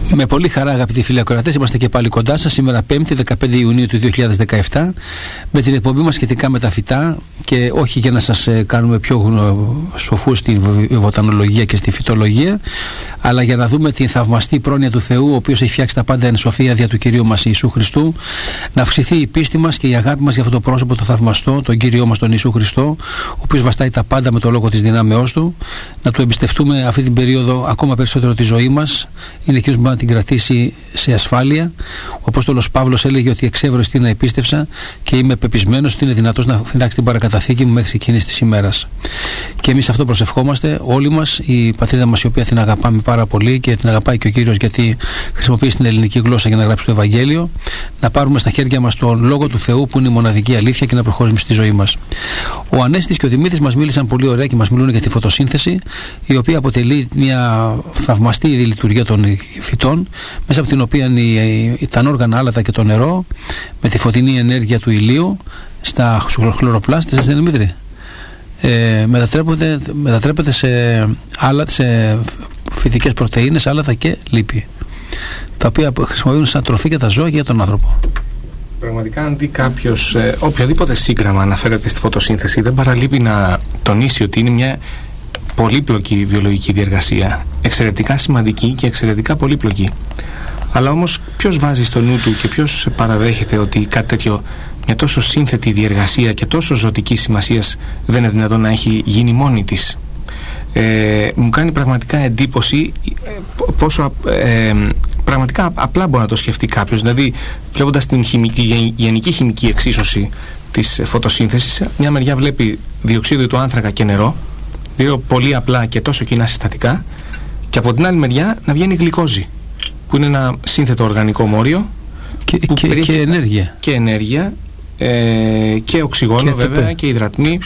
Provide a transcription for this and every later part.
Με πολύ χαρά, αγαπητοί φίλοι ακροατές, είμαστε και πάλι κοντά σας σήμερα 5η 15 Ιουνίου του 2017 με την εκπομπή μας σχετικά με τα φυτά, και όχι για να σας κάνουμε πιο σοφούς στη βοτανολογία και στη φυτολογία, αλλά για να δούμε την θαυμαστή πρόνοια του Θεού, ο οποίος έχει φτιάξει τα πάντα εν σοφία δια του Κυρίου μας Ιησού Χριστού, να αυξηθεί η πίστη μας και η αγάπη μας για αυτό το πρόσωπο το θαυμαστό, τον Κύριό μας τον Ιησού Χριστό, ο οποίος βαστάει τα πάντα με το λόγο της δυνάμεώς του, να του εμπιστευτούμε αυτή την περίοδο ακόμα περισσότερο τη ζωή μας. Είναι εκείνος που μπορεί να την κρατήσει σε ασφάλεια. Ο Απόστολος Παύλος έλεγε ότι εξεύρω την επίστευσα και είμαι πεπισμένος ότι είναι δυνατός να φυλάξει την παρακαταθήκη μου μέχρι εκείνης της ημέρας. Και εμείς αυτό προσευχόμαστε όλοι μας, η πατρίδα μας, η οποία την αγαπάμε πάρα πολύ και την αγαπάει και ο Κύριος, γιατί χρησιμοποιεί την ελληνική γλώσσα για να γράψει το Ευαγγέλιο, να πάρουμε στα χέρια μας τον λόγο του Θεού που είναι η μοναδική αλήθεια και να προχωρήσουμε στη ζωή μας. Ο Ανέστης και ο Δημήτρης μας μίλησαν πολύ ωραία και μας μιλούν για τη φωτοσύνθεση, η οποία αποτελεί μια θαυμαστή λειτουργία των φυτών, μέσα από την οποία τα όργανα άλατα και το νερό, με τη φωτεινή ενέργεια του ηλίου στα χλωροπλάστες, δεν είναι, Δημήτρη, μετατρέπεται σε φυτικές πρωτεΐνες, άλατα και λίπη, τα οποία χρησιμοποιούν σαν τροφή για τα ζώα και για τον άνθρωπο. Πραγματικά, αν δει κάποιος οποιοδήποτε σύγγραμμα αναφέρεται στη φωτοσύνθεση, δεν παραλείπει να τονίσει ότι είναι μια πολύπλοκη βιολογική διεργασία, εξαιρετικά σημαντική και εξαιρετικά πολύπλοκη. Αλλά όμως ποιος βάζει στο νου του και ποιος παραδέχεται ότι κάτι τέτοιο, μια τόσο σύνθετη διεργασία και τόσο ζωτική σημασίας, δεν είναι δυνατόν να έχει γίνει μόνη της? Μου κάνει πραγματικά εντύπωση πόσο πραγματικά απλά μπορεί να το σκεφτεί κάποιος. Δηλαδή, βλέποντας την γενική χημική εξίσωση της φωτοσύνθεσης, μια μεριά βλέπει διοξείδιο του άνθρακα και νερό, δύο πολύ απλά και τόσο κοινά συστατικά, και από την άλλη μεριά να βγαίνει γλυκόζη, που είναι ένα σύνθετο οργανικό μόριο και ενέργεια. Και ενέργεια και οξυγόνο, και βέβαια, και υδρατμοί.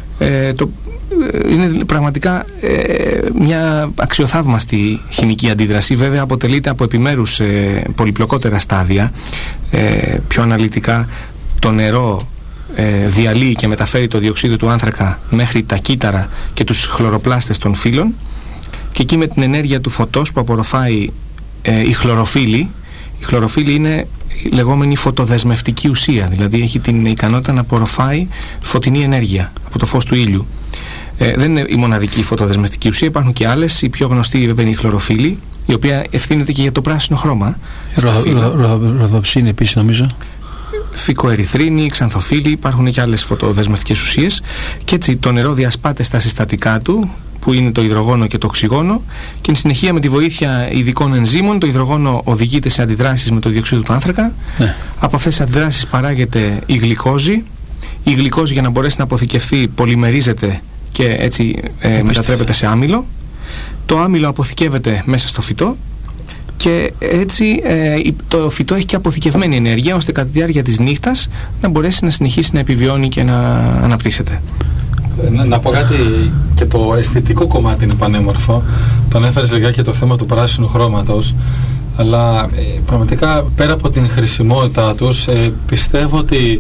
Είναι πραγματικά μια αξιοθαύμαστη χημική αντίδραση. Βέβαια αποτελείται από επιμέρους πολυπλοκότερα στάδια. Πιο αναλυτικά, το νερό διαλύει και μεταφέρει το διοξείδιο του άνθρακα μέχρι τα κύτταρα και τους χλωροπλάστες των φύλων, και εκεί με την ενέργεια του φωτός που απορροφάει η χλωροφύλλη. Η χλωροφύλλη είναι η λεγόμενη φωτοδεσμευτική ουσία, δηλαδή έχει την ικανότητα να απορροφάει φωτεινή ενέργεια από το φως του ήλιου. Δεν είναι η μοναδική φωτοδεσμευτική ουσία, υπάρχουν και άλλες. Η πιο γνωστή βέβαια είναι η χλωροφύλλη, η οποία ευθύνεται και για το πράσινο χρώμα. Ροδοψίνη επίσης, νομίζω. Φυκοερυθρίνη, ξανθοφύλλη, υπάρχουν και άλλες φωτοδεσμευτικές ουσίες. Και έτσι το νερό διασπάται στα συστατικά του, που είναι το υδρογόνο και το οξυγόνο, και εν συνεχεία με τη βοήθεια ειδικών ενζύμων το υδρογόνο οδηγείται σε αντιδράσεις με το διοξείδιο του άνθρακα. Από αυτές τις αντιδράσεις παράγεται η γλυκόζη. Η γλυκόζη, για να μπορέσει να αποθηκευθεί, πολυμερίζεται και έτσι μετατρέπεται σε άμυλο. Το άμυλο αποθηκεύεται μέσα στο φυτό, και έτσι το φυτό έχει και αποθηκευμένη ενέργεια, ώστε κατά τη διάρκεια της νύχτας να μπορέσει να συνεχίσει να επιβιώνει και να αναπτύσσεται. Να πω κάτι, και το αισθητικό κομμάτι είναι πανέμορφο. Το ανέφερες λιγάκι και το θέμα του πράσινου χρώματος, αλλά πραγματικά πέρα από την χρησιμότητά τους, πιστεύω ότι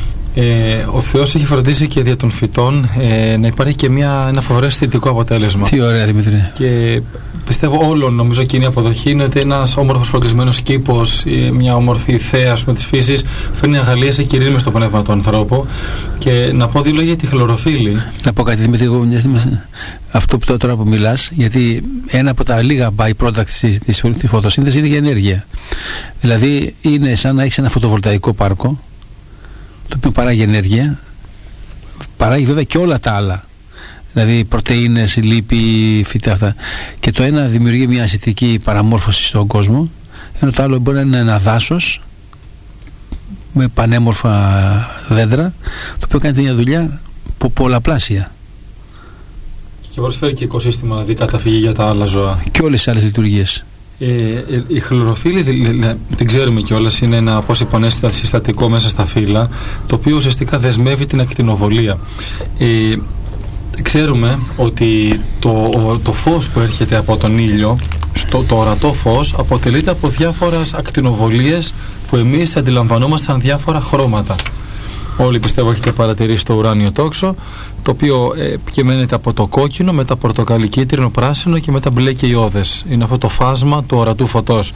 ο Θεός έχει φροντίσει και δια των φυτών να υπάρχει και ένα φοβερό αισθητικό αποτέλεσμα. Τι ωραία, Δημήτρη. Και πιστεύω όλων, νομίζω, κοινή η αποδοχή είναι ότι ένας όμορφος φροντισμένος κήπος, μια όμορφη θέα, ας πούμε, της φύσης, φέρνει αγαλίαση και ειρήνη στο πνεύμα του ανθρώπου. Και να πω δύο λόγια για τη χλωροφύλλη. Να πω κάτι, Δημήτρη, εγώ αυτό που τώρα που μιλάς, γιατί ένα από τα λίγα byproducts της φωτοσύνθεσης είναι η ενέργεια. Δηλαδή είναι σαν να έχεις ένα φωτοβολταϊκό πάρκο, το οποίο παράγει ενέργεια, παράγει βέβαια και όλα τα άλλα, δηλαδή πρωτεΐνες, λίπη, φυτά αυτά, και το ένα δημιουργεί μια αισθητική παραμόρφωση στον κόσμο, ενώ το άλλο μπορεί να είναι ένα δάσος με πανέμορφα δέντρα, το οποίο κάνει μια δουλειά πολλαπλάσια και προσφέρει και οικοσύστημα, δηλαδή καταφύγει για τα άλλα ζώα και όλες τις άλλες λειτουργίες. Η χλωροφύλλη, την ξέρουμε κιόλας, είναι ένα πώς υπονέστα συστατικό μέσα στα φύλλα, το οποίο ουσιαστικά δεσμεύει την ακτινοβολία. Ξέρουμε ότι το φως που έρχεται από τον ήλιο, το ορατό φως, αποτελείται από διάφορες ακτινοβολίες που εμείς αντιλαμβανόμαστε σαν διάφορα χρώματα. Όλοι πιστεύω έχετε παρατηρήσει το ουράνιο τόξο, το οποίο κυμαίνεται από το κόκκινο, μετά πορτοκαλί, κίτρινο, πράσινο και μετά μπλε και ιώδες. Είναι αυτό το φάσμα του ορατού φωτός.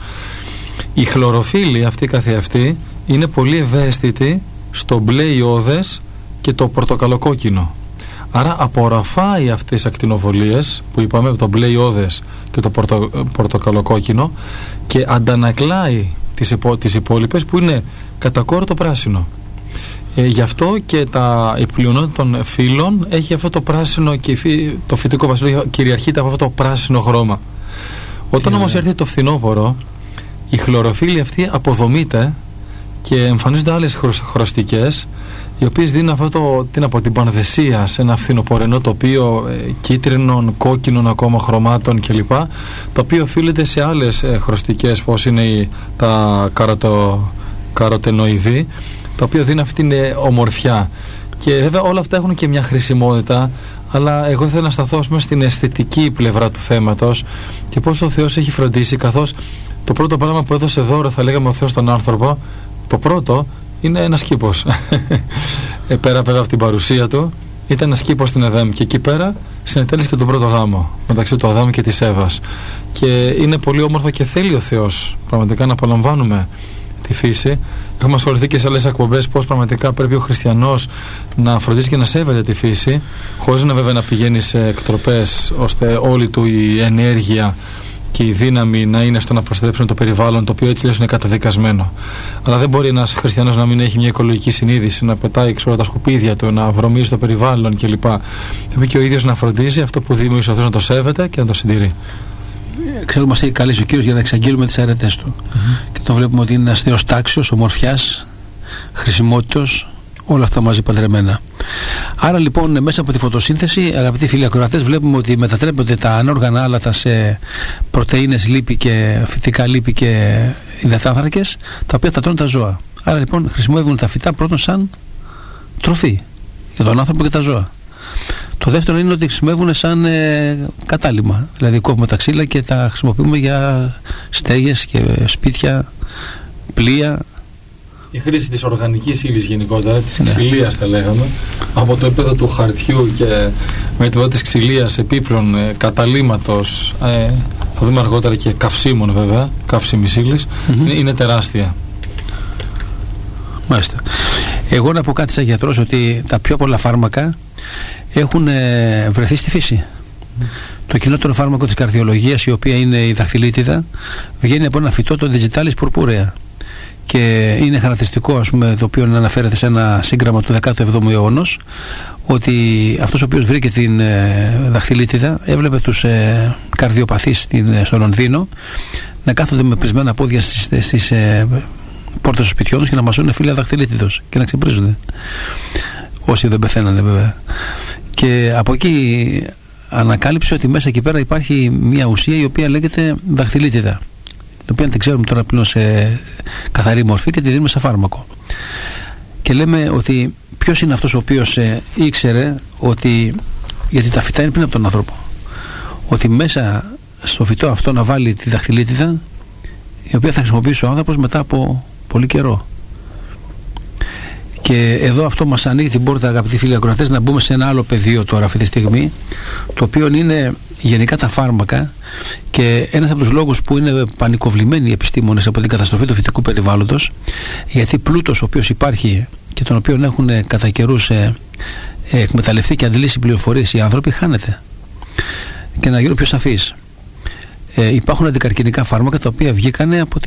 Η χλωροφύλλη αυτή καθεαυτή είναι πολύ ευαίσθητη στο μπλε ιώδες και το πορτοκαλοκόκκινο. Άρα απορροφάει αυτές τις ακτινοβολίες που είπαμε, το μπλε ιώδες και το πορτοκαλοκόκκινο, και αντανακλάει τις υπόλοιπες που είναι κατά κόρο το πράσινο. Γι' αυτό και η πλειονότητα των φύλων έχει αυτό το πράσινο, και το φυτικό βασίλειο κυριαρχείται από αυτό το πράσινο χρώμα. Όταν όμως έρθει το φθινόπωρο, η χλωροφύλλη αυτή αποδομείται και εμφανίζονται άλλες χρωστικές, οι οποίες δίνουν την πανδεσία σε ένα φθινοπορεινό τοπίο κίτρινων, κόκκινων ακόμα χρωμάτων κλπ, το οποίο οφείλεται σε άλλες χρωστικές, όπως είναι τα καροτενοειδή, τα οποία δίνουν αυτή την ομορφιά. Και βέβαια όλα αυτά έχουν και μια χρησιμότητα, αλλά εγώ θέλω να σταθώ στην αισθητική πλευρά του θέματος και πώς ο Θεός έχει φροντίσει, καθώς το πρώτο πράγμα που έδωσε δώρο, θα λέγαμε, ο Θεός στον άνθρωπο, το πρώτο είναι ένας κήπος. Πέρα βέβαια από την παρουσία του, ήταν ένας κήπος στην Εδέμ, και εκεί πέρα συνετέλεσε και τον πρώτο γάμο μεταξύ του Αδάμ και της Εύας. Και είναι πολύ όμορφο και θέλει ο Θεός πραγματικά να απολαμβάνουμε τη φύση. Έχουμε ασχοληθεί και σε άλλες εκπομπές πώς πραγματικά πρέπει ο χριστιανός να φροντίζει και να σέβεται τη φύση, χωρίς να βέβαια να πηγαίνει σε εκτροπές, ώστε όλη του η ενέργεια και η δύναμη να είναι στο να προστατεύσουν το περιβάλλον, το οποίο έτσι είναι καταδικασμένο. Αλλά δεν μπορεί ένας χριστιανός να μην έχει μια οικολογική συνείδηση, να πετάει τα σκουπίδια του, να βρωμίζει το περιβάλλον κλπ. Πρέπει και ο ίδιος να φροντίζει αυτό που δημιουργεί ο Θεός, να το σέβεται και να το συντηρεί. Ξέρουμε, μας έχει καλέσει ο Κύριος για να εξαγγείλουμε τις αρετές του. Και το βλέπουμε ότι είναι ένας Θεός τάξιος, ομορφιάς, χρησιμότητος, όλα αυτά μαζί παντρεμένα. Άρα λοιπόν, μέσα από τη φωτοσύνθεση, αγαπητοί φίλοι ακροατές, βλέπουμε ότι μετατρέπονται τα ανόργανα άλατα σε πρωτεΐνες, λίπη και φυτικά λίπη και υδατάνθρακες, τα οποία τα τρώνε τα ζώα. Άρα λοιπόν χρησιμοποιούν τα φυτά πρώτον σαν τροφή για τον άνθρωπο και τα ζώα. Το δεύτερο είναι ότι χρησιμοποιούν σαν κατάλημα. Δηλαδή κόβουμε τα ξύλα και τα χρησιμοποιούμε για στέγες και σπίτια, πλοία. Η χρήση της οργανικής ύλης γενικότερα, της ξυλίας θα λέγαμε, από το επίπεδο του χαρτιού και με το επίπεδο της ξυλίας, επίπλων, καταλύματος, θα δούμε αργότερα και καυσίμων βέβαια, καύσιμης ύλης, είναι τεράστια. Μάλιστα. Εγώ να πω κάτι σαν γιατρός, ότι τα πιο πολλά φάρμακα έχουν βρεθεί στη φύση. Το κοινότερο φάρμακο της καρδιολογίας, η οποία είναι η δαχτυλίτιδα, βγαίνει από ένα φυτό, το Digitalis purpurea, και είναι χαρακτηριστικό, ας πούμε, το οποίο αναφέρεται σε ένα σύγγραμμα του 17ου αιώνα, ότι αυτός ο οποίος βρήκε την δαχτυλίτιδα έβλεπε τους καρδιοπαθείς στο Λονδίνο να κάθονται με πρισμένα πόδια στις πόρτες των σπιτιών τους και να μασούν φύλλα δαχτυλίτιδος και να ξεπρίζονται, όσοι δεν πεθαίνανε βέβαια. Και από εκεί ανακάλυψε ότι μέσα εκεί πέρα υπάρχει μια ουσία η οποία λέγεται δαχτυλίτιδα, την οποία δεν ξέρουμε τώρα πλέον σε καθαρή μορφή και τη δίνουμε σαν φάρμακο. Και λέμε ότι ποιος είναι αυτός ο οποίος ήξερε ότι, γιατί τα φυτά είναι πριν από τον άνθρωπο, ότι μέσα στο φυτό αυτό να βάλει τη δαχτυλίτιδα, η οποία θα χρησιμοποιήσει ο άνθρωπος μετά από πολύ καιρό. Και εδώ αυτό μας ανοίγει την πόρτα, αγαπητοί φίλοι ακροατές, να μπούμε σε ένα άλλο πεδίο τώρα αυτή τη στιγμή, το οποίο είναι γενικά τα φάρμακα, και ένας από τους λόγους που είναι πανικοβλημένοι οι επιστήμονες από την καταστροφή του φυτικού περιβάλλοντος, γιατί πλούτος ο οποίος υπάρχει και τον οποίο έχουν κατά καιρούς εκμεταλλευτεί και αντιλήσει πληροφορίες οι άνθρωποι, χάνεται. Και να γίνω πιο σαφής, υπάρχουν αντικαρκινικά φάρμακα τα οποία βγήκανε από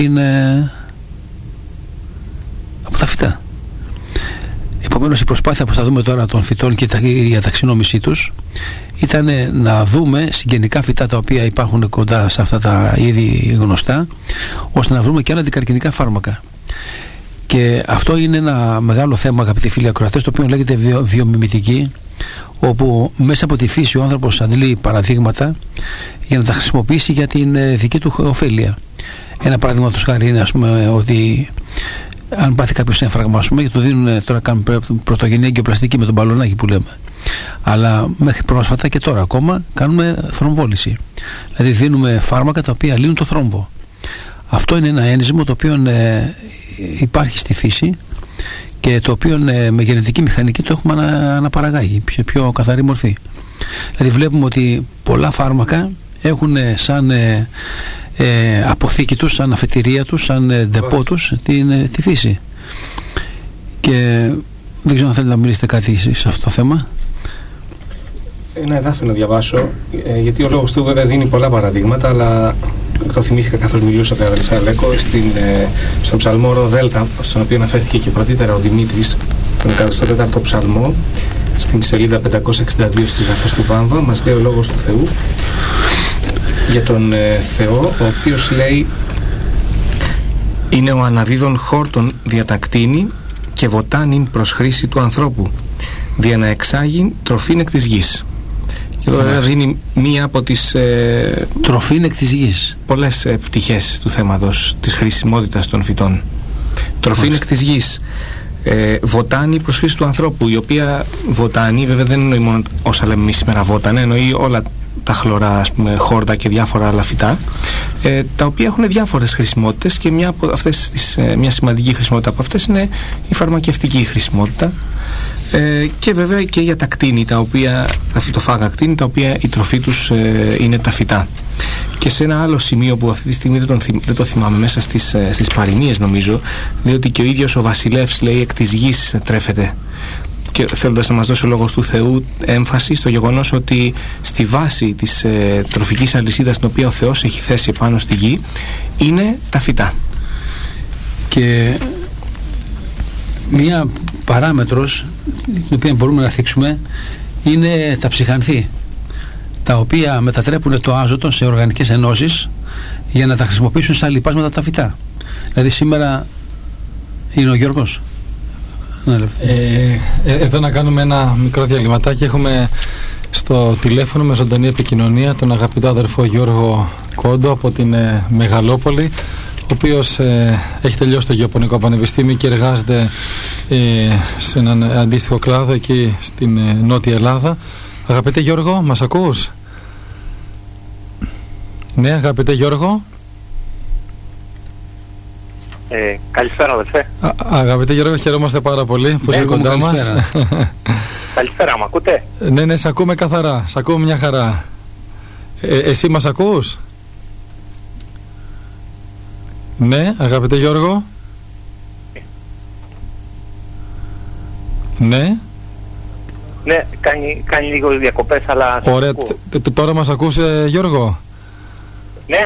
τα φυτά. Επομένως η προσπάθεια που θα δούμε τώρα των φυτών και η ταξινόμησή τους ήταν να δούμε συγγενικά φυτά τα οποία υπάρχουν κοντά σε αυτά τα είδη γνωστά, ώστε να βρούμε και άλλα αντικαρκινικά φάρμακα. Και αυτό είναι ένα μεγάλο θέμα, αγαπητοί φίλοι ακροατές, το οποίο λέγεται βιομιμητική, όπου μέσα από τη φύση ο άνθρωπος αντλεί παραδείγματα για να τα χρησιμοποιήσει για την δική του ωφέλεια. Ένα παράδειγμα του χάρη είναι, ας πούμε, ότι αν πάθει κάποιος έμφραγμα, ας πούμε, και το δίνουν τώρα, κάνουν πρωτογενή εγκιοπλαστική με τον μπαλονάκι που λέμε. Αλλά μέχρι πρόσφατα και τώρα ακόμα κάνουμε θρομβόληση. Δηλαδή δίνουμε φάρμακα τα οποία λύνουν το θρόμβο. Αυτό είναι ένα ένζυμο το οποίο υπάρχει στη φύση και το οποίο με γενετική μηχανική το έχουμε αναπαραγάγει σε πιο καθαρή μορφή. Δηλαδή βλέπουμε ότι πολλά φάρμακα έχουν σαν αποθήκη τους, σαν αφετηρία τους, σαν ντεπό τους τη φύση. Και δεν ξέρω αν θέλετε να μιλήσετε κάτι σε αυτό το θέμα. Ένα εδάφιο να διαβάσω, γιατί ο λόγος του βέβαια δίνει πολλά παραδείγματα, αλλά το θυμήθηκα καθώς μιλούσατε, αδελφέ Αλέκο, στον ψαλμό Ρο Δέλτα, στον οποίο αναφέρθηκε και πρωτήτερα ο Δημήτρης, τον 104ο ψαλμό, στην σελίδα 562 στις γραφές του Βάμβα, μας λέει ο λόγος του Θεού για τον Θεό, ο οποίος λέει: είναι ο αναδίδων χόρτων διατακτίνη και βοτάνιν προς χρήση του ανθρώπου, δια να εξάγει τροφήν εκ της γης. Και εδώ δίνει μία από τις τροφήν εκ της γης, πολλές πτυχές του θέματος της χρησιμότητας των φυτών. Τροφήν εκ της γης, βοτάνη προς χρήση του ανθρώπου, η οποία βοτάνη βέβαια δεν εννοεί μόνο όσα λέμε εμείς σήμερα βότανε, εννοεί όλα τα χλωρά, ας πούμε, χόρτα και διάφορα άλλα φυτά, τα οποία έχουν διάφορες χρησιμότητες, και μια σημαντική χρησιμότητα από αυτές είναι η φαρμακευτική χρησιμότητα, και βέβαια και για τα κτίνη, τα φυτοφάγα κτίνη, τα οποία η τροφή τους είναι τα φυτά. Και σε ένα άλλο σημείο που αυτή τη στιγμή δεν το θυμάμαι, μέσα στις παροιμίες νομίζω, λέει ότι και ο ίδιος ο βασιλεύς, λέει, εκ της γης τρέφεται, και θέλοντας να μας δώσει ο λόγος του Θεού έμφαση στο γεγονός ότι στη βάση της τροφικής αλυσίδας την οποία ο Θεός έχει θέσει επάνω στη γη είναι τα φυτά. Και μία παράμετρος την οποία μπορούμε να θίξουμε είναι τα ψυχανθή, τα οποία μετατρέπουν το άζωτο σε οργανικές ενώσεις για να τα χρησιμοποιήσουν σαν λιπάσματα τα φυτά. Δηλαδή σήμερα είναι ο Γιώργος. Εδώ να κάνουμε ένα μικρό διαλυματάκι. Έχουμε στο τηλέφωνο με ζωντανή επικοινωνία τον αγαπητό αδερφό Γιώργο Κόντο από την Μεγαλόπολη, ο οποίος έχει τελειώσει το Γεωπονικό Πανεπιστήμιο και εργάζεται σε έναν αντίστοιχο κλάδο εκεί στην Νότια Ελλάδα. Αγαπητέ Γιώργο, μας ακούς? Ναι, αγαπητέ Γιώργο. Καλησπέρα, αδερφέ. Αγαπητέ Γιώργο, χαιρόμαστε πάρα πολύ που είσαι κοντά μας. Καλησπέρα, μ' ακούτε? Ναι, σ' ακούμε καθαρά, σ' ακούμε μια χαρά. Εσύ μας ακούς? Ναι, αγαπητέ Γιώργο. Ναι. Ναι, κάνει λίγο διακοπές, αλλά... Ωραία, τώρα μας ακούς, Γιώργο? Ναι.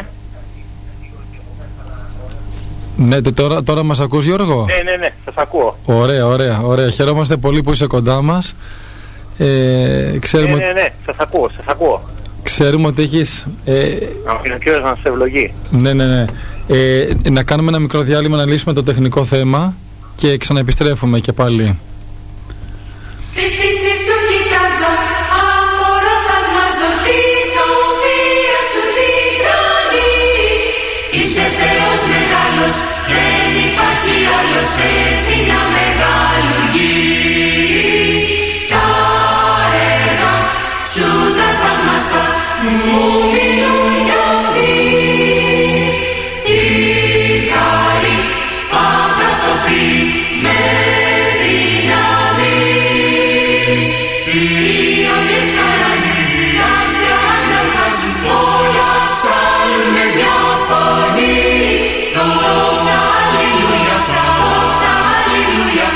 Ναι, τώρα μας ακούς, Γιώργο? Ναι, σας ακούω. Ωραία. Χαιρόμαστε πολύ που είσαι κοντά μας. Ξέρουμε... Ναι, σας ακούω. Ξέρουμε ότι έχεις... ο Κύριος να σε ευλογεί. Ναι. Να κάνουμε ένα μικρό διάλειμμα να λύσουμε το τεχνικό θέμα και ξαναεπιστρέφουμε και πάλι. Τη φύση σου κοιτάζω, απορώ θαυμάζω, τη σοφία σου την τρώνει. Είσαι Θεός μεγάλος, δεν υπάρχει άλλος έτσι να μεγαλουργεί. Τα έργα σου τα θαυμαστά μου μιλούν για αυτή. Τη χάρη αγαθοποιεί με δύναμη. Οι αγγές χαράζουν, τα άστρα αγκαλιάζουν, όλα ψάλλουν με μια φωνή. Τόσα αλληλούια, τόσα αλληλούια,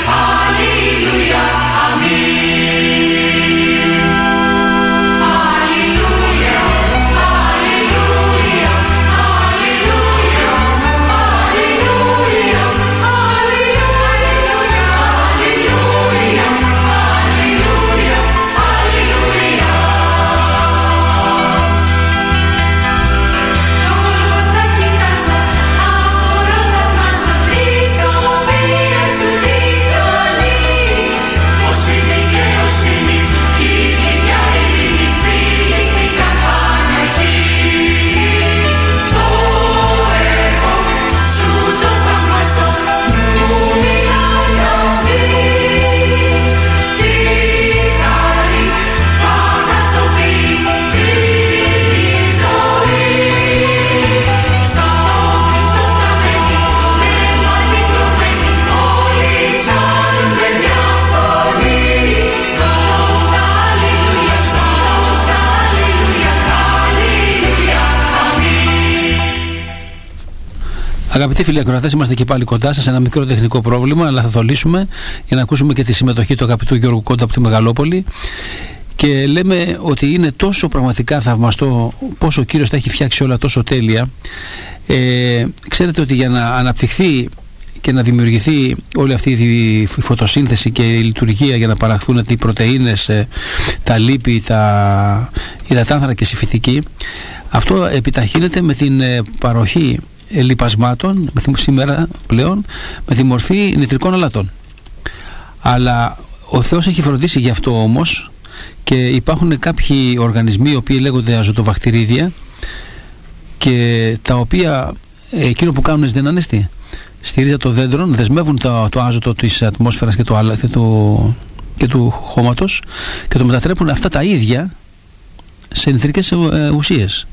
Αγαπητοί φίλοι ακροατές, είμαστε και πάλι κοντά σας. Ένα μικρό τεχνικό πρόβλημα, αλλά θα το λύσουμε για να ακούσουμε και τη συμμετοχή του αγαπητού Γιώργου Κόντα από τη Μεγαλόπολη. Και λέμε ότι είναι τόσο πραγματικά θαυμαστό πόσο ο Κύριος τα έχει φτιάξει όλα τόσο τέλεια. Ξέρετε ότι για να αναπτυχθεί και να δημιουργηθεί όλη αυτή η φωτοσύνθεση και η λειτουργία για να παραχθούν οι πρωτεΐνες, τα λίπη, τα υδατάνθρακες, η φυτική, αυτό επιταχύνεται με την παροχή λιπασμάτων σήμερα πλέον με τη μορφή νητρικών αλατών. Αλλά ο Θεός έχει φροντίσει γι' αυτό όμως, και υπάρχουν κάποιοι οργανισμοί οι οποίοι λέγονται αζωτοβακτηρίδια, και τα οποία εκείνο που κάνουν δεν ανέστη στη ρίζα των δέντρων, δεσμεύουν το άζωτο της ατμόσφαιρας και του χώματος και το μετατρέπουν αυτά τα ίδια σε νητρικές ουσίες.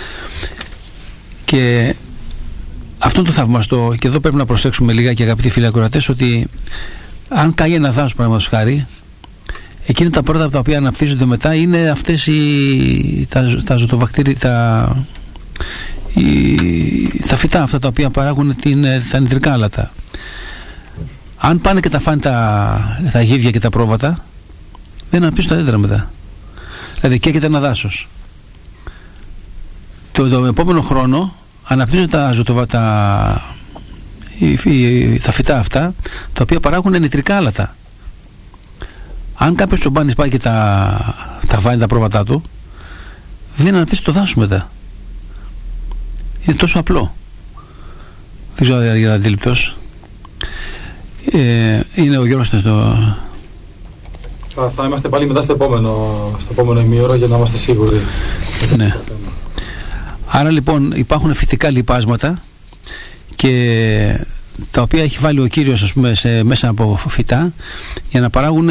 Και αυτό το θαυμαστό, και εδώ πρέπει να προσέξουμε λιγάκι, αγαπητοί φίλοι ακροατές, ότι αν καεί ένα δάσος, παραδείγματος χάρη, εκείνα τα πρώτα από τα οποία αναπτύσσονται μετά είναι αυτές τα αζωτοβακτήρια, τα φυτά αυτά τα οποία παράγουν τα νητρικά άλατα. Αν πάνε και τα φάνε τα γίδια και τα πρόβατα, δεν αναπτύσσουν τα δέντρα μετά. Δηλαδή καίγεται ένα δάσος. Το επόμενο χρόνο αναπτύσσονται τα φυτά αυτά τα οποία παράγουν νητρικά άλατα. Αν κάποιος τσομπάνης πάει και τα φάει τα πρόβατά του, δεν αναπτύσσει το δάσος μετά. Είναι τόσο απλό. Δεν ξέρω αν είναι αντίληπτος. Είναι ο Γιώργος Θα είμαστε πάλι μετά στο επόμενο ημίωρο για να είμαστε σίγουροι. Ναι. Άρα λοιπόν υπάρχουν φυτικά λιπάσματα, και τα οποία έχει βάλει ο Κύριος, ας πούμε, μέσα από φυτά για να παράγουν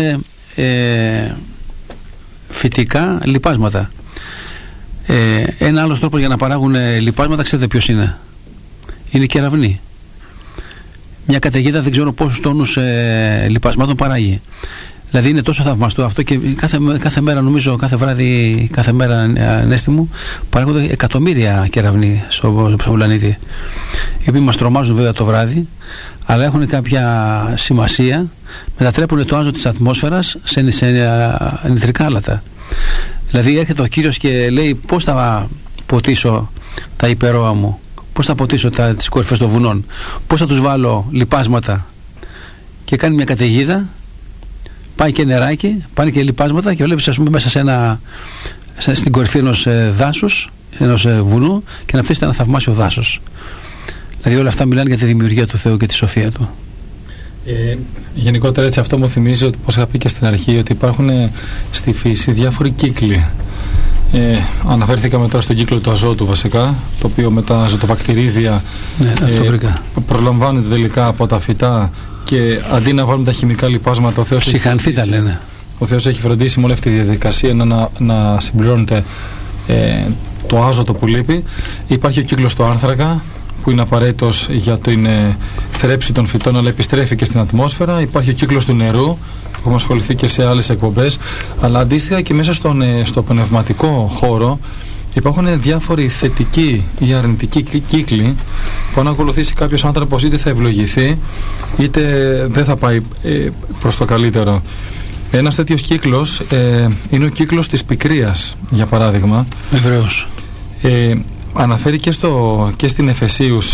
φυτικά λιπάσματα. Ένα άλλος τρόπος για να παράγουν λιπάσματα, ξέρετε ποιος είναι? Είναι η κεραυνή. Μια καταιγίδα δεν ξέρω πόσους τόνους λιπασμάτων παράγει. Δηλαδή είναι τόσο θαυμαστό αυτό, και κάθε μέρα, νομίζω, κάθε βράδυ, κάθε μέρα, ανέστη μου, παράγονται εκατομμύρια κεραυνοί στον πλανήτη, οι οποίοι μας τρομάζουν βέβαια το βράδυ, αλλά έχουν κάποια σημασία, μετατρέπουν το άζωτο της ατμόσφαιρας σε νητρικά άλατα. Δηλαδή έρχεται ο Κύριος και λέει: πώς θα ποτίσω τα υπερόα μου, πώς θα ποτίσω τις κορυφές των βουνών, πώς θα τους βάλω λιπάσματα, και κάνει μια καταιγίδα, πάει και νεράκι, πάνε και λιπάσματα, και βλέπεις, ας πούμε, μέσα στην κορυφή ενός δάσους, ενός βουνού, και να φτιάξει ένα θαυμάσιο δάσος. Δηλαδή όλα αυτά μιλάνε για τη δημιουργία του Θεού και τη σοφία του. Γενικότερα έτσι αυτό μου θυμίζει, ότι, όπως είχα πει και στην αρχή, ότι υπάρχουν στη φύση διάφοροι κύκλοι. Αναφέρθηκαμε τώρα στον κύκλο του αζότου βασικά, το οποίο με τα αζωτοβακτηρίδια προλαμβάνεται τελικά από τα φυτά, και αντί να βάλουν τα χημικά λιπάσματα, ο Θεός ψυχανθήτα λένε. Ο Θεός έχει φροντίσει με όλη αυτή τη διαδικασία να συμπληρώνεται το άζωτο που λείπει. Υπάρχει ο κύκλος του άνθρακα, που είναι απαραίτητος για την θρέψη των φυτών, αλλά επιστρέφει και στην ατμόσφαιρα. Υπάρχει ο κύκλος του νερού, που έχουμε ασχοληθεί και σε άλλες εκπομπές, αλλά αντίστοιχα και μέσα στο πνευματικό χώρο υπάρχουν διάφοροι θετικοί ή αρνητικοί κύκλοι, που αν ακολουθήσει κάποιος άνθρωπος, είτε θα ευλογηθεί είτε δεν θα πάει προς το καλύτερο. Ένας τέτοιος κύκλος είναι ο κύκλος της πικρίας, για παράδειγμα. Βεβαίως. Αναφέρει και στην Εφεσίους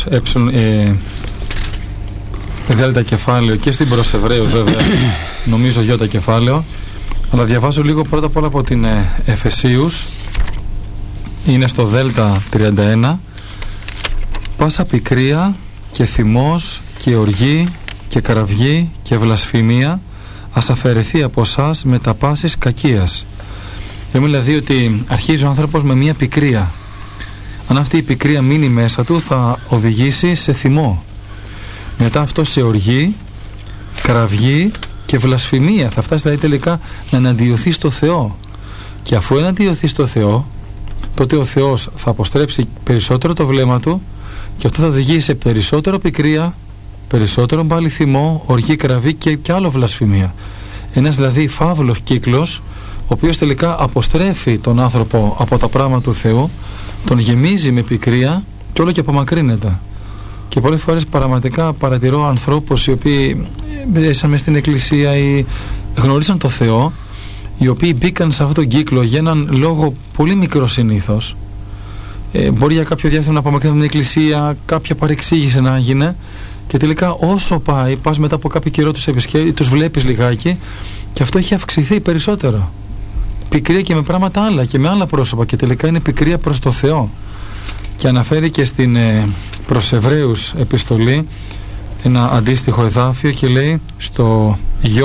δέλτα κεφάλαιο, και στην προς Εβραίους βέβαια νομίζω γιώτα κεφάλαιο, αλλά διαβάζω λίγο πρώτα απ' όλα από την Εφεσίους. Είναι στο δέλτα 31. Πάσα πικρία και θυμός και οργή και κραυγή και βλασφημία ας αφαιρεθεί από εσάς με τα πάσης κακίας. Λέμε δηλαδή ότι αρχίζει ο άνθρωπος με μια πικρία. Αν αυτή η πικρία μείνει μέσα του, θα οδηγήσει σε θυμό. Μετά αυτό σε οργή, κραυγή και βλασφημία. Θα φτάσει δηλαδή τελικά να εναντιωθεί στο Θεό. Και αφού εναντιωθεί στο Θεό, τότε ο Θεός θα αποστρέψει περισσότερο το βλέμμα του, και αυτό θα οδηγήσει σε περισσότερο πικρία, περισσότερο πάλι θυμό, οργή, κραυγή και άλλο βλασφημία. Ένας δηλαδή φαύλος κύκλος, ο οποίος τελικά αποστρέφει τον άνθρωπο από τα πράγματα του Θεού, τον γεμίζει με πικρία και όλο και απομακρύνεται. Και πολλές φορές πραγματικά παρατηρώ ανθρώπους οι οποίοι ήσαν μες στην εκκλησία ή γνωρίσαν το Θεό, οι οποίοι μπήκαν σε αυτόν τον κύκλο για έναν λόγο πολύ μικρό συνήθως. Μπορεί για κάποιο διάστημα να απομακρύνουν την εκκλησία, κάποια παρεξήγηση να έγινε, και τελικά όσο πας μετά από κάποιο καιρό τους βλέπεις λιγάκι και αυτό έχει αυξηθεί περισσότερο. Πικρία και με πράγματα άλλα και με άλλα πρόσωπα, και τελικά είναι πικρία προς το Θεό. Και αναφέρει και στην προς Εβραίους επιστολή ένα αντίστοιχο εδάφιο και λέει στο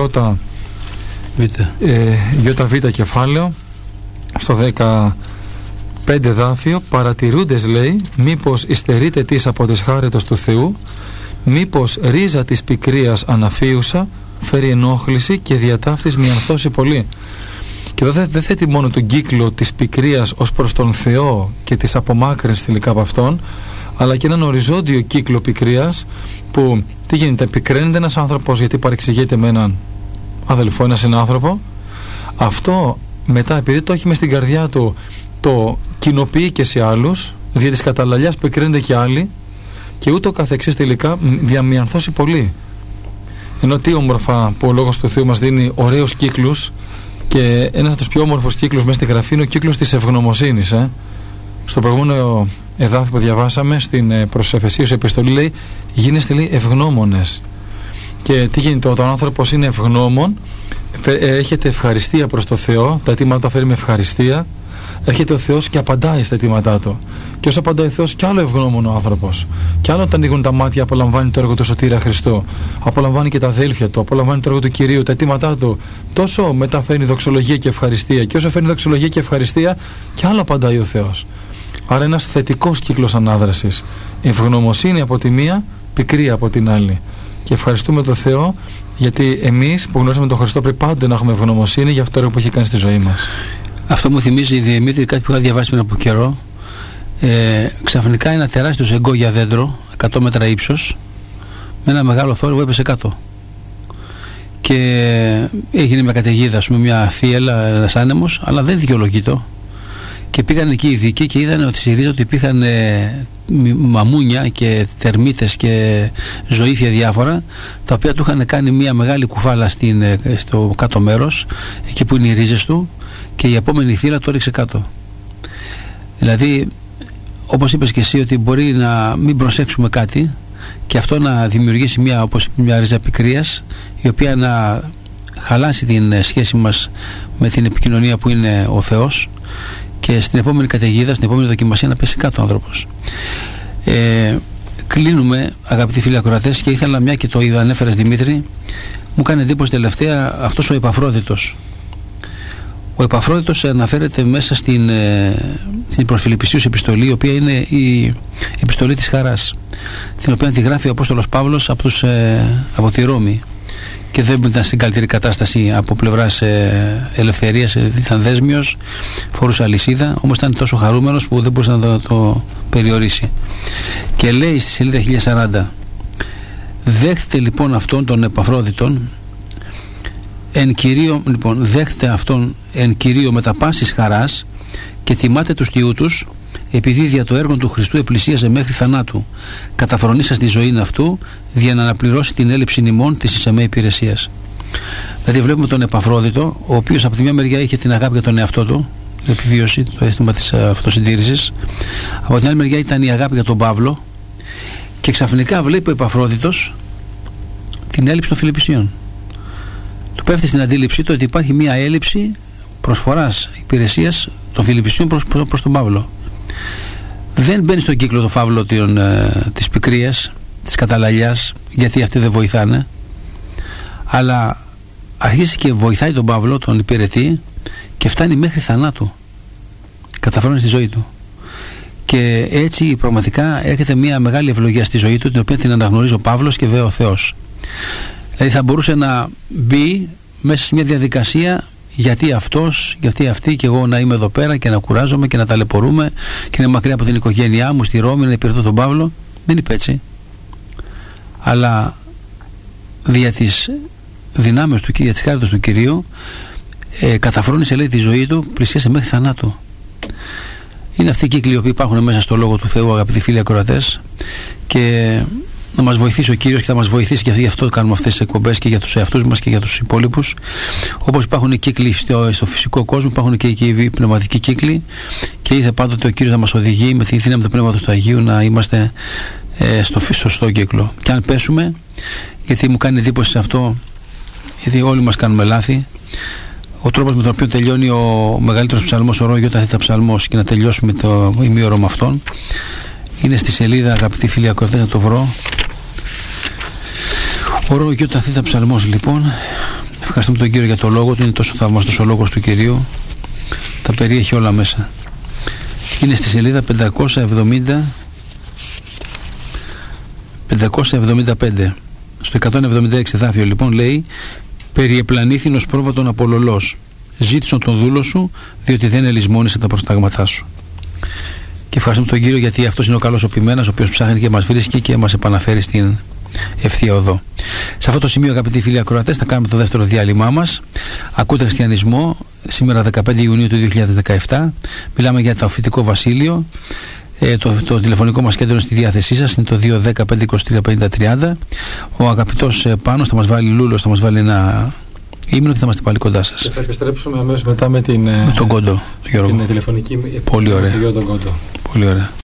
ΙΒ κεφάλαιο, στο 15 εδάφιο, παρατηρούντες, λέει, μήπως υστερείτε της από τις χάριτος του Θεού, μήπως ρίζα της πικρίας αναφίουσα φέρει ενόχληση και διατάφτης μιανθώσει πολύ. Και εδώ δεν θέτει μόνο τον κύκλο της πικρίας ως προς τον Θεό και της απομάκρυνσης τελικά από Αυτόν, αλλά και έναν οριζόντιο κύκλο πικρίας που τι γίνεται, πικραίνεται ένας άνθρωπος γιατί παρεξηγείται με έναν αδελφό, έναν συνάνθρωπο, αυτό μετά επειδή το έχει μες στην καρδιά του, το κοινοποιεί και σε άλλους, δια της καταλαλιάς πικραίνεται και άλλοι, και ούτω καθεξής τελικά διαμιανθώσει πολύ. Ενώ τι όμορφα που ο Λόγος του Θεού μας δίνει ωραίους κύκλους, και ένας από τους πιο όμορφους κύκλους μέσα στη Γραφή είναι ο κύκλος της ευγνωμοσύνης. Στο προηγούμενο εδάφιο που διαβάσαμε στην προς Εφεσίους επιστολή λέει γίνεστε, λέει, ευγνώμονες. Και τι γίνεται όταν ο άνθρωπος είναι ευγνώμων, έχετε ευχαριστία προς το Θεό, τα αιτήματα τα φέρει με ευχαριστία, έρχεται ο Θεός και απαντάει στα αιτήματά του. Και όσο απαντάει ο Θεός, κι άλλο ευγνώμων ο άνθρωπος. Κι άλλο όταν ανοίγουν τα μάτια, απολαμβάνει το έργο του Σωτήρα Χριστού. Απολαμβάνει και τα αδέλφια του, απολαμβάνει το έργο του Κυρίου, τα αιτήματά του. Τόσο μετά φέρνει δοξολογία και ευχαριστία. Και όσο φέρνει δοξολογία και ευχαριστία, κι άλλο απαντάει ο Θεός. Άρα ένας θετικός κύκλος ανάδρασης. Ευγνωμοσύνη από τη μία, πικρία από την άλλη. Και ευχαριστούμε τον Θεό, γιατί εμείς που γνωρίζουμε τον Χριστό πρέπει πάντα να έχουμε ευγνωμοσύνη για αυτό το έργο που έχει κάνει στη ζωή μας. Αυτό μου θυμίζει, Δημήτρη, κάτι που είχα διαβάσει πριν από καιρό. Ξαφνικά ένα τεράστιο ζεγκόγια δέντρο, 100 μέτρα ύψος, με ένα μεγάλο θόρυβο έπεσε κάτω. Και έγινε μια καταιγίδα, ας πούμε, μια θύελλα, ένας άνεμος, αλλά δεν δικαιολογείται. Και πήγαν εκεί οι ειδικοί και είδαν ότι στη ρίζα του υπήρχαν μαμούνια και τερμίτες και ζωήφια διάφορα, τα οποία του είχαν κάνει μια μεγάλη κουφάλα στο κάτω μέρος, εκεί που είναι οι ρίζες του, και η επόμενη θύελλα το έριξε κάτω. Δηλαδή, όπως είπες και εσύ, ότι μπορεί να μην προσέξουμε κάτι και αυτό να δημιουργήσει μια ρίζα πικρίας, η οποία να χαλάσει την σχέση μας με την επικοινωνία που είναι ο Θεός, και στην επόμενη καταιγίδα, στην επόμενη δοκιμασία να πέσει κάτω ο άνθρωπος. Κλείνουμε, αγαπητοί φίλοι ακροατές, και ήθελα, μια και το ανέφερες, Δημήτρη, μου κάνει εντύπωση τελευταία αυτός ο Επαφρόδιτος. Ο Επαφρόδιτος αναφέρεται μέσα στην προς Φιλιππισίους επιστολή, η οποία είναι η επιστολή της χαράς, την οποία τη γράφει ο Απόστολος Παύλος από τη Ρώμη, και δεν ήταν στην καλύτερη κατάσταση από πλευράς ελευθερίας, ήταν δέσμιος, φορούσε αλυσίδα, όμως ήταν τόσο χαρούμενος που δεν μπορούσε να το περιορίσει. Και λέει στη σελίδα 1040, δέχτε λοιπόν αυτόν τον Επαφρόδιτον δέχτε αυτόν εν κυρίω με τα πάσης χαράς και τιμάτε τους τιούτους, επειδή δια το έργο του Χριστού επλησίαζε μέχρι θανάτου, καταφρονήσα στη ζωή αυτού, για να αναπληρώσει την έλλειψη ημών της εις εμέ υπηρεσίας. Δηλαδή βλέπουμε τον Επαφρόδιτο, ο οποίος από τη μια μεριά είχε την αγάπη για τον εαυτό του, την επιβίωση, το αίσθημα της αυτοσυντήρησης, από την άλλη μεριά ήταν η αγάπη για τον Παύλο, και ξαφνικά βλέπει ο Επαφρόδιτος την έλλειψη των Φιλιππισίων. Του πέφτει στην αντίληψή του ότι υπάρχει μια έλλειψη προσφοράς υπηρεσίας των Φιλιππισίων προς τον Παύλο. Δεν μπαίνει στον κύκλο το φαύλο της πικρίας, της καταλαλιάς, γιατί αυτοί δεν βοηθάνε, αλλά αρχίζει και βοηθάει τον Παύλο, τον υπηρετεί, και φτάνει μέχρι θανάτου, καταφρώνει στη ζωή του. Και έτσι πραγματικά έρχεται μια μεγάλη ευλογία στη ζωή του, την οποία την αναγνωρίζει ο Παύλος και βέβαια ο Θεός. Δηλαδή θα μπορούσε να μπει μέσα σε μια διαδικασία, γιατί αυτός, γιατί αυτή, και εγώ να είμαι εδώ πέρα και να κουράζομαι και να ταλαιπωρούμε και να είμαι μακριά από την οικογένειά μου στη Ρώμη, να υπηρετώ τον Παύλο. Δεν είπε έτσι. Αλλά δια της δυνάμεως του, για τις χάριτος του Κυρίου, καταφρόνησε, λέει, τη ζωή του, πλησίασε μέχρι θανάτου. Είναι αυτοί οι κύκλοι οι οποίοι υπάρχουν μέσα στο Λόγο του Θεού, αγαπητοί φίλοι ακροατές, και να μας βοηθήσει ο Κύριος και θα μας βοηθήσει και γι' αυτό κάνουμε αυτές τις εκπομπές και για τους εαυτούς μας και για τους υπόλοιπους. Όπως υπάρχουν οι κύκλοι στο φυσικό κόσμο, υπάρχουν και οι πνευματικοί κύκλοι, και ήθελε πάντοτε ο Κύριος να μας οδηγεί με τη δύναμη του Πνεύματος του Αγίου να είμαστε στο σωστό κύκλο. Και αν πέσουμε, γιατί μου κάνει εντύπωση σε αυτό, γιατί όλοι μας κάνουμε λάθη, ο τρόπος με τον οποίο τελειώνει ο μεγαλύτερος ψαλμός, ο Ρο Ιώτα Θήτα ψαλμός, και να τελειώσουμε το ημίωρο με αυτόν, είναι στη σελίδα, αγαπητοί φίλοι ακροατές, να το βρω. Ο Ρο Ιώτα Θήτα ψαλμός, λοιπόν. Ευχαριστούμε τον Κύριο για το λόγο του, είναι τόσο θαυμαστός ο λόγος του Κυρίου, τα περιέχει όλα μέσα. Είναι στη σελίδα 575. Στο 176 δάφιο, λοιπόν, λέει: «Περιεπλανήθην ως πρόβατον απολωλός, ζήτησον τον δούλο σου, διότι δεν ελισμόνισε τα προστάγματά σου». Και ευχαριστούμε τον Κύριο, γιατί αυτός είναι ο καλός ο ποιμένας, ο οποίος ψάχνει και μας βρίσκει και μας επαναφέρει στην ευθεία οδό. Σε αυτό το σημείο, αγαπητοί φίλοι ακροατές, θα κάνουμε το δεύτερο διάλειμμά μας. Ακούτε Χριστιανισμό, σήμερα 15 Ιουνίου του 2017. Μιλάμε για το Οφητικό Βασίλειο. Το τηλεφωνικό μας κέντρο είναι στη διάθεσή σας, είναι το 210-523-50-30. Ο αγαπητός Πάνος θα μας βάλει, Λούλος θα μας βάλει ένα ύμνο και θα είμαστε πάλι κοντά σας. Και θα επιστρέψουμε αμέσως μετά με τον Κόντο, την τηλεφωνική. Πολύ ωραία. Τον Κόντο. Πολύ ωραία.